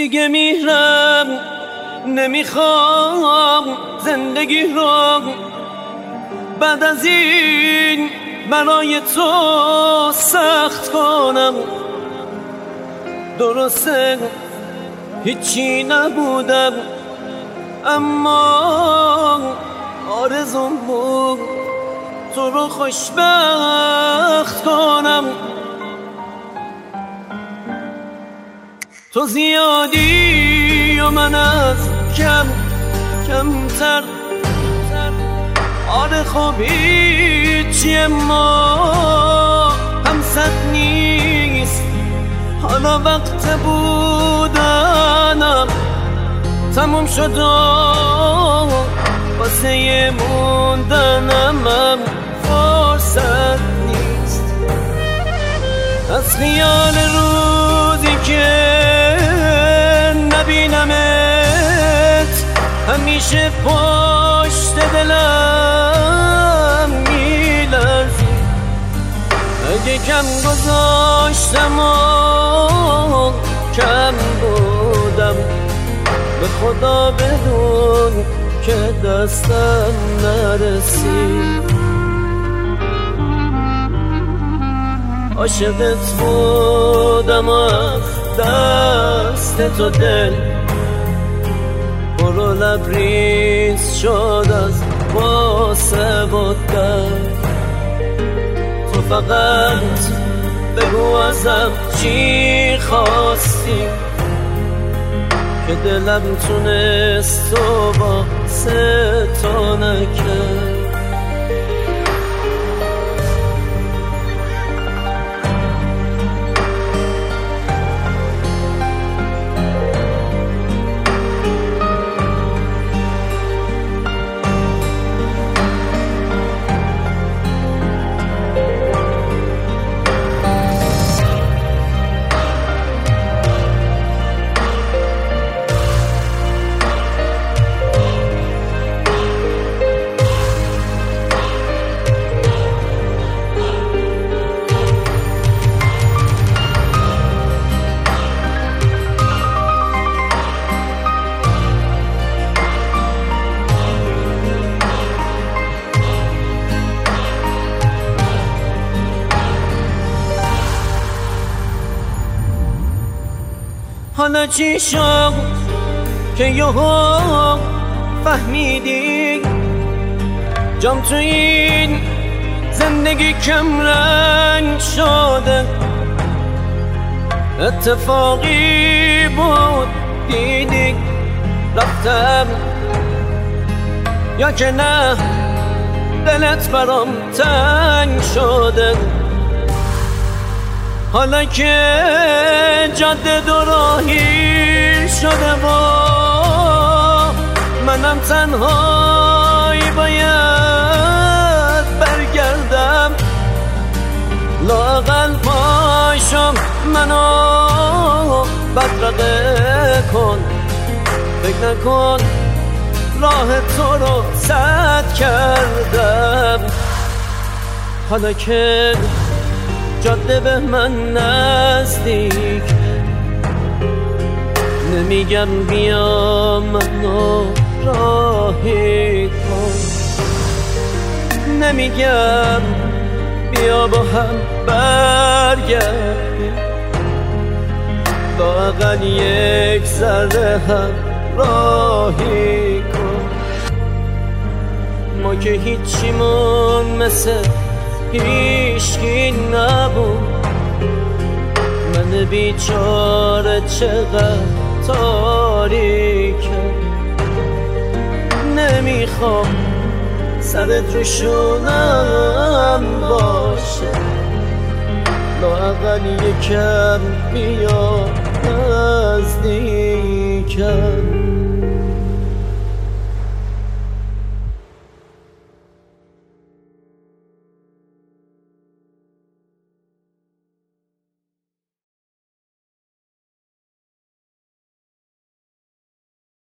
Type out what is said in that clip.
دیگه میرم، نمیخوام زندگی رو بعد از این برای تو سخت کنم. درسته هیچی نبودم، اما آرزوم بود تو رو خوشبخت کنم. تو زیادی و من از کمتر. آره خب هیچی ما هم صد نیست. حالا وقت بودنم تموم شد و واسه موندنم هم فرصت نیست. از خیال روزی که نبینمت همیشه پشت دلم میلرزی. اگه کم گذاشتم و کم بودم، به خدا بدون که دستم نرسید. عاشقت بودم از دست تو دل برو لبریز شد از واسه بودن. تو فقط بگو ازم چی خواستی که دلم تونست تو واسه تو نکرد. حالا چی شد که یهو فهمیدی جام تو این زندگی کم رنگ شده؟ اتفاقی بود دیدی رفتم، یا که نه دلت برام تنگ شده؟ حالا که جاده دوراهی شده و منم تنهایی باید برگردم، لااقل پاشم منو بدرقه کن. فکر نکن راه تو رو سد کردم. حالا که جاده به من نزدیک، نمیگم بیا منو راهی کن، نمیگم بیا با هم برگردیم، لااقل یک ذره هم راهی کن. ما که هیچیمون مثل هیچکی نبود، من بیچاره چقدر تاریکم. نمیخوام سرت رو شونم باشه، لااقل یکم بیا نزدیکم.